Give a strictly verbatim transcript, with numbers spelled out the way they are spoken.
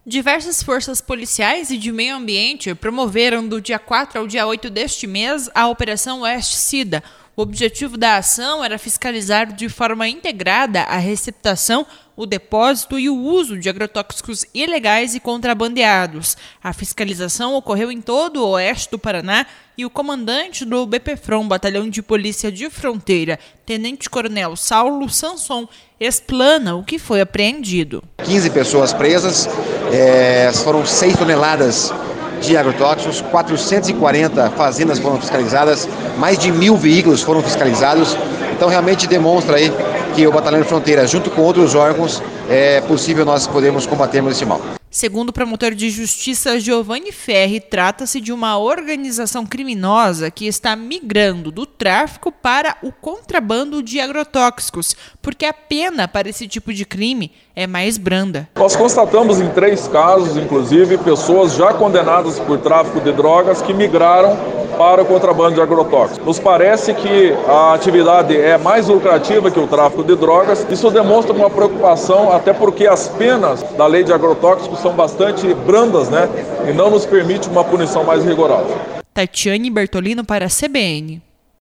Diversas forças policiais e de meio ambiente promoveram do dia quatro ao dia oito deste mês a Operação Oeste-Sida. O objetivo da ação era fiscalizar de forma integrada a receptação, o depósito e o uso de agrotóxicos ilegais e contrabandeados. A fiscalização ocorreu em todo o oeste do Paraná e o comandante do BPFROM, Batalhão de Polícia de Fronteira, Tenente-Coronel Saulo Sanson, explana o que foi apreendido. quinze pessoas presas, é, foram seis toneladas de agrotóxicos, quatrocentas e quarenta fazendas foram fiscalizadas, mais de mil veículos foram fiscalizados. Então realmente demonstra aí que o Batalhão de Fronteira, junto com outros órgãos, é possível nós podermos combatermos esse mal. Segundo o promotor de justiça Giovanni Ferri, trata-se de uma organização criminosa que está migrando do tráfico para o contrabando de agrotóxicos, porque a pena para esse tipo de crime é mais branda. Nós constatamos em três casos, inclusive, pessoas já condenadas por tráfico de drogas que migraram para o contrabando de agrotóxicos. Nos parece que a atividade é mais lucrativa que o tráfico de drogas. Isso demonstra uma preocupação, até porque as penas da lei de agrotóxicos são bastante brandas, né? E não nos permite uma punição mais rigorosa. Tatiane Bertolino para a C B N.